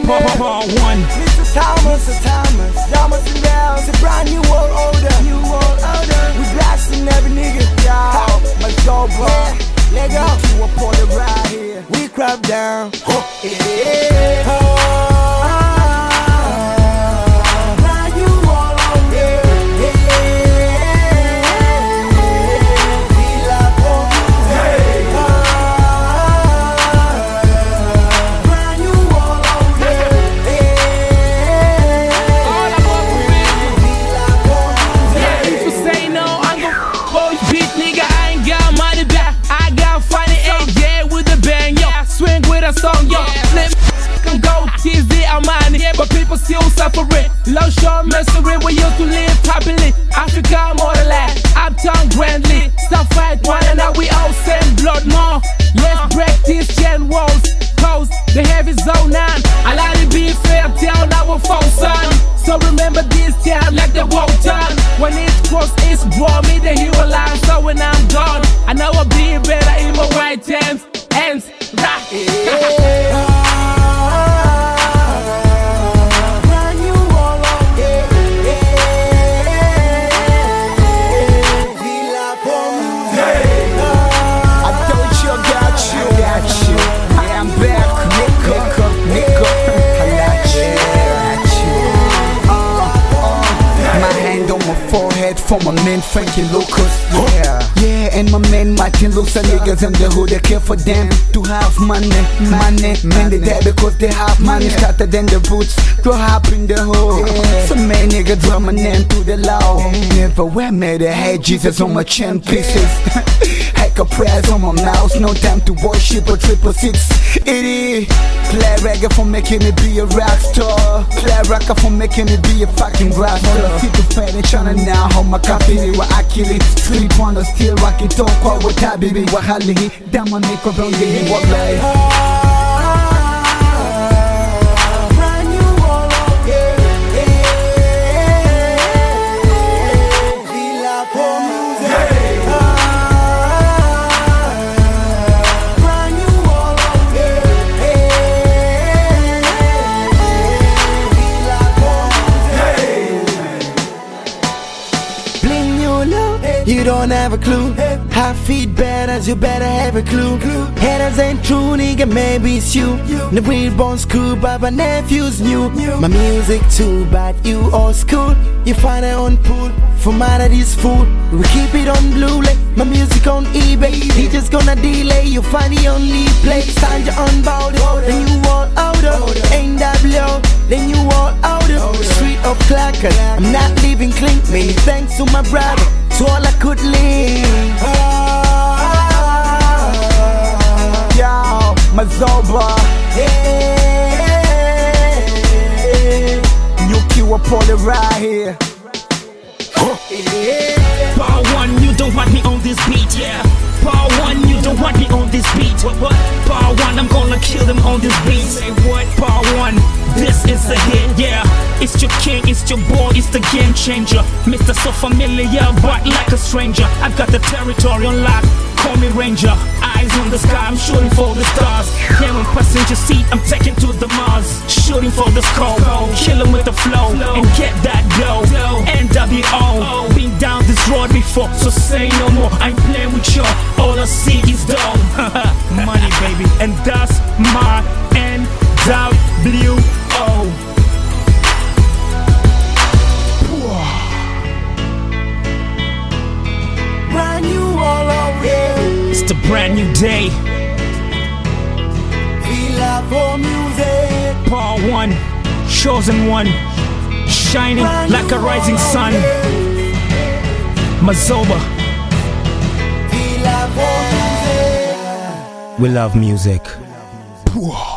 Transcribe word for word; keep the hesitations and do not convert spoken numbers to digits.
Part one. Mister Thomas, Mister Thomas, Thomas and down. It's a brand new world order, new world order. We blasting every nigga, y'all. My dog, bro. Let go. You a porter right here. We crap down. Oh, yeah. Oh. Song, yo, flip, can go T Z Armani, yeah, but people still suffering. Low short misery, we used to live happily. Africa more than life, uptown grandly. Stop fight one and now we all same blood more. Let's break these chain walls, cause the heavy zone nine. I like to be fair, tell our folks son. So remember this time like the world time. When it's cross, it's draw me the hero line. So when I'm gone, I know I'll be better in my right hands. Hands, rock. Forehead for my men Frankie Lucas, yeah, yeah, and my men Martin Luther. Niggas in the hood, they care for them to have money, money. Men they there because they have money. Started than the roots, grow up in the hood. Yeah. So many niggas draw my name to the law. Yeah. Never wear me, they hate Jesus on my chin pieces. Heck a prayers on my mouth, no time to worship a triple six. It is play reggae for making me be a rock star. Play rocker for making me be a fucking rock star. People paying trying now how my copy wa akili sleep on the still rocking talk kwa watabibi wa halihi dama niko ronge ni wallahi. You don't have a clue. How feed betters, you better have a clue. Haters ain't true, nigga, maybe it's you. The weird born school, but my nephews new. My music too bad, you old school. You find it on pool, from out of this food. We keep it on Blu-ray, my music on eBay. He just gonna delay, you find the only place. Stand you unbound, then you all outer. Ain't that blow, then you all outer. Street of clackers, I'm not living clean. Many thanks to my brother. So all I could live. Yo, my Zoba. Hey, you kill a poly right here. Part one, you don't want me on this beat, yeah. Part one, you don't want me on this beat. What? What? Part one, I'm gonna kill them on this beat. Say what? Part one, this is a hit, yeah. It's your king, it's your boy, it's the game changer. Mister So familiar, but like a stranger. I've got the territory on lock, call me Ranger. Eyes on the sky, I'm shooting for the stars. Here on passenger seat, I'm taking to the Mars. Shooting for the skull, kill him with the flow, and get that dough. N W O, been down this road before, so say no more. I ain't playing with you, all I see is dough. Money, baby, and that's my N W O. Brand new all over. It's the brand new day. We love for music. Part one, chosen one, shining like a rising sun. Mazoba. We love for music. We love music.